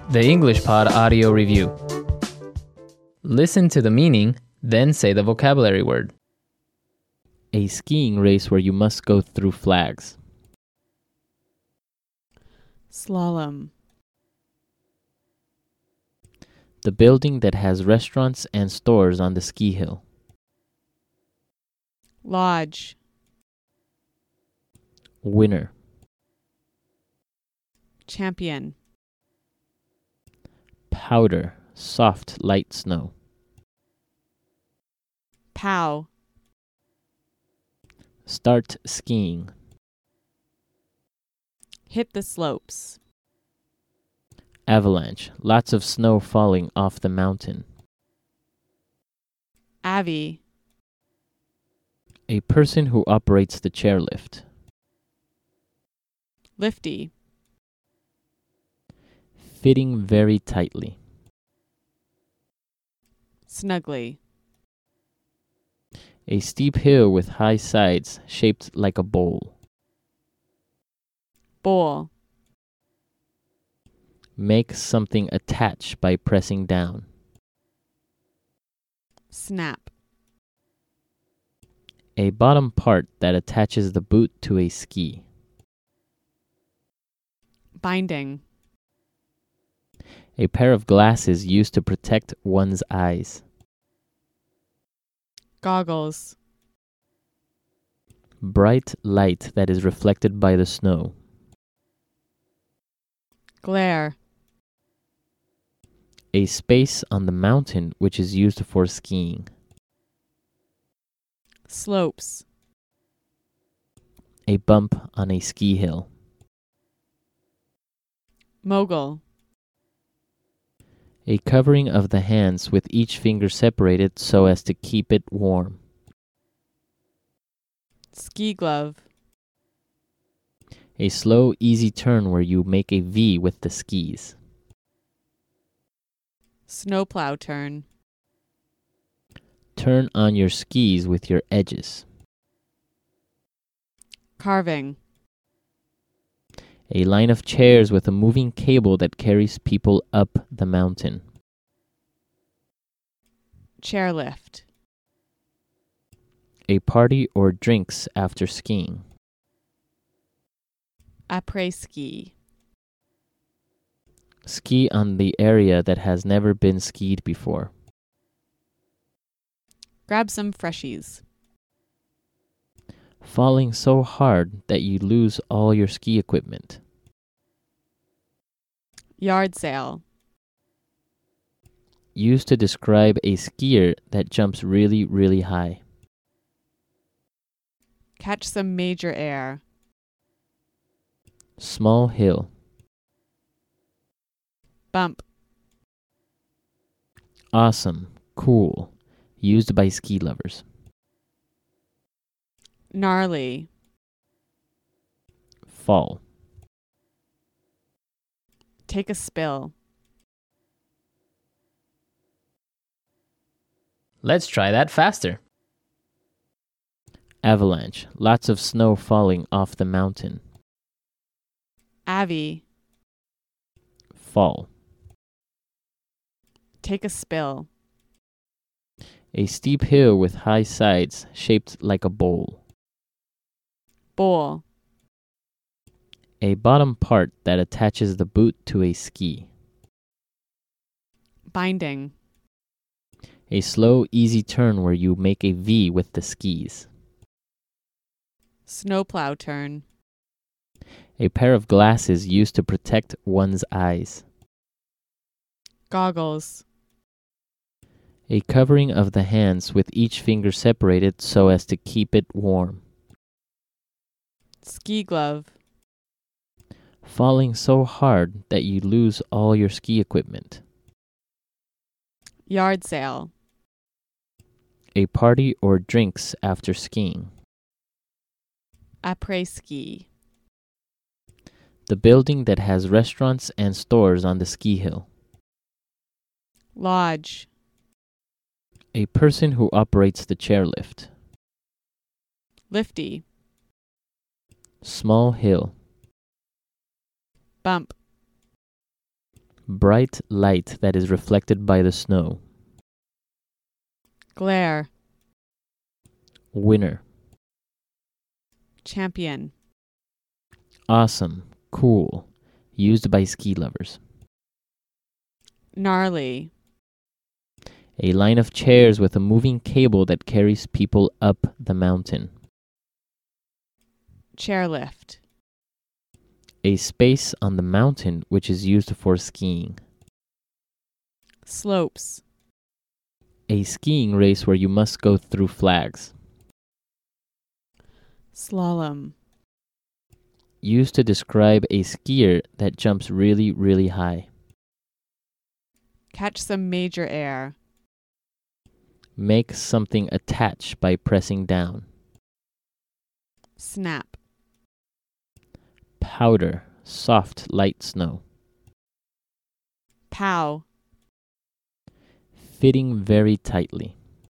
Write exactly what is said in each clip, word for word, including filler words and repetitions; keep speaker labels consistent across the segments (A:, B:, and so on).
A: The English Pod Audio Review. Listen to the meaning, then say the vocabulary word.
B: A skiing race where you must go through flags.
C: Slalom.
B: The building that has restaurants and stores on the ski hill.
C: Lodge.
B: Winner.
C: Champion.
B: Powder, soft, light snow.
C: Pow.
B: Start skiing.
C: Hit the slopes.
B: Avalanche, lots of snow falling off the mountain.
C: Avy.
B: A person who operates the chairlift.
C: Lifty.
B: Fitting very tightly.
C: Snugly.
B: A steep hill with high sides shaped like a bowl.
C: Bowl.
B: Make something attach by pressing down.
C: Snap.
B: A bottom part that attaches the boot to a ski.
C: Binding.
B: A pair of glasses used to protect one's eyes.
C: Goggles.
B: Bright light that is reflected by the snow.
C: Glare.
B: A space on the mountain which is used for skiing.
C: Slopes.
B: A bump on a ski hill.
C: Mogul.
B: A covering of the hands with each finger separated so as to keep it warm.
C: Ski glove.
B: A slow, easy turn where you make a V with the skis.
C: Snowplow turn.
B: Turn on your skis with your edges.
C: Carving.
B: A line of chairs with a moving cable that carries people up the mountain.
C: Chairlift.
B: A party or drinks after skiing.
C: Après-ski.
B: Ski on the area that has never been skied before.
C: Grab some freshies.
B: Falling so hard that you lose all your ski equipment.
C: Yard sale.
B: Used to describe a skier that jumps really, really high.
C: Catch some major air.
B: Small hill.
C: Bump.
B: Awesome. Cool. Used by ski lovers.
C: Gnarly.
B: Fall.
C: Take a spill.
A: Let's try that faster.
B: Avalanche, lots of snow falling off the mountain.
C: Avy.
B: Fall.
C: Take a spill.
B: A steep hill with high sides shaped like a bowl.
C: Bowl.
B: A bottom part that attaches the boot to a ski.
C: Binding.
B: A slow, easy turn where you make a V with the skis.
C: Snowplow turn.
B: A pair of glasses used to protect one's eyes.
C: Goggles.
B: A covering of the hands with each finger separated so as to keep it warm.
C: Ski glove.
B: Falling so hard that you lose all your ski equipment.
C: Yard sale.
B: A party or drinks after skiing.
C: Après-ski.
B: The building that has restaurants and stores on the ski hill.
C: Lodge.
B: A person who operates the chairlift.
C: Lifty.
B: Small hill.
C: Bump.
B: Bright light that is reflected by the snow.
C: Glare.
B: Winner.
C: Champion.
B: Awesome. Cool. Used by ski lovers.
C: Gnarly.
B: A line of chairs with a moving cable that carries people up the mountain.
C: Chairlift.
B: A space on the mountain which is used for skiing.
C: Slopes.
B: A skiing race where you must go through flags.
C: Slalom.
B: Used to describe a skier that jumps really, really high.
C: Catch some major air.
B: Make something attach by pressing down.
C: Snap.
B: Powder, soft, light snow.
C: Pow.
B: Fitting very tightly.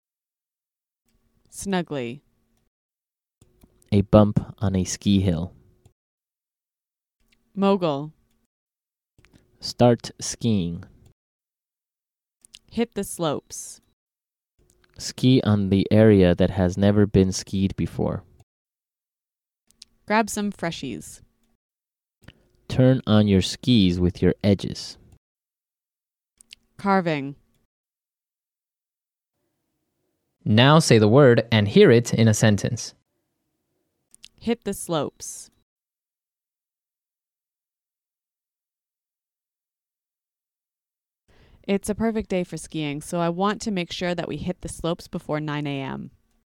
C: Snugly.
B: A bump on a ski hill.
C: Mogul.
B: Start skiing.
C: Hit the slopes.
B: Ski on the area that has never been skied before.
C: Grab some freshies.
B: Turn on your skis with your edges.
C: Carving.
A: Now say the word and hear it in a sentence.
C: Hit the slopes. It's a perfect day for skiing, so I want to make sure that we hit the slopes before nine a.m.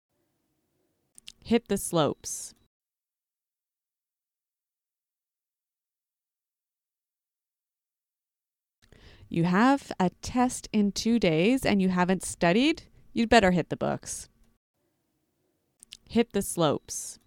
C: Hit the slopes. You have a test in two days and you haven't studied? You'd better hit the books. Hit the slopes.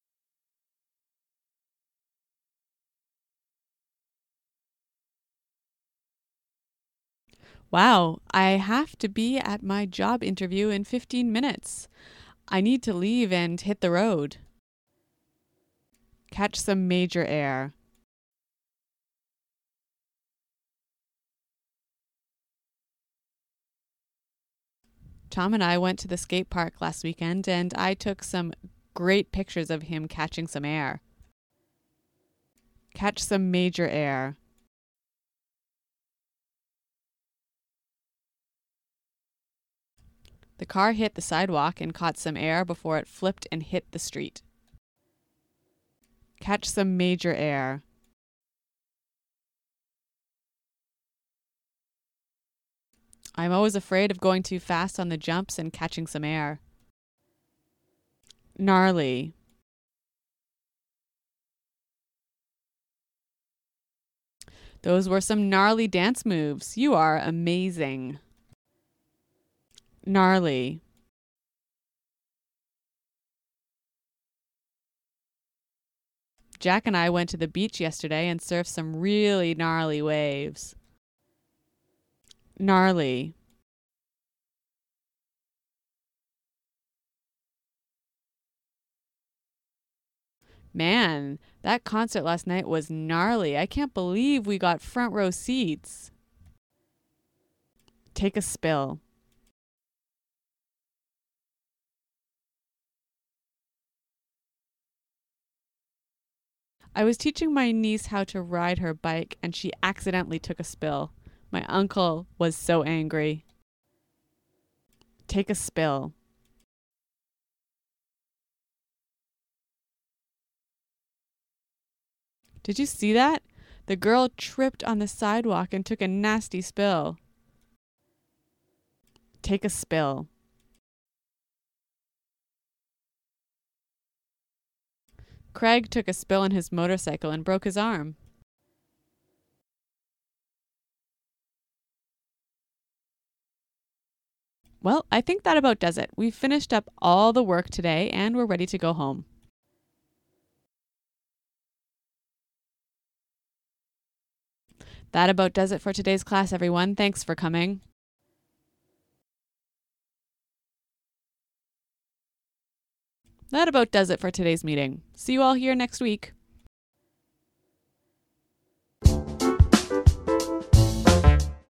C: Wow, I have to be at my job interview in fifteen minutes. I need to leave and hit the road. Catch some major air. Tom and I went to the skate park last weekend and I took some great pictures of him catching some air. Catch some major air. The car hit the sidewalk and caught some air before it flipped and hit the street. Catch some major air. I'm always afraid of going too fast on the jumps and catching some air. Gnarly. Those were some gnarly dance moves. You are amazing. Gnarly. Jack and I went to the beach yesterday and surfed some really gnarly waves. Gnarly. Man, that concert last night was gnarly. I can't believe we got front row seats. Take a spill. I was teaching my niece how to ride her bike and she accidentally took a spill. My uncle was so angry. Take a spill. Did you see that? The girl tripped on the sidewalk and took a nasty spill. Take a spill. Craig took a spill on his motorcycle and broke his arm. Well, I think that about does it. We've finished up all the work today and we're ready to go home. That about does it for today's class, everyone. Thanks for coming. That about does it for today's meeting. See you all here next week.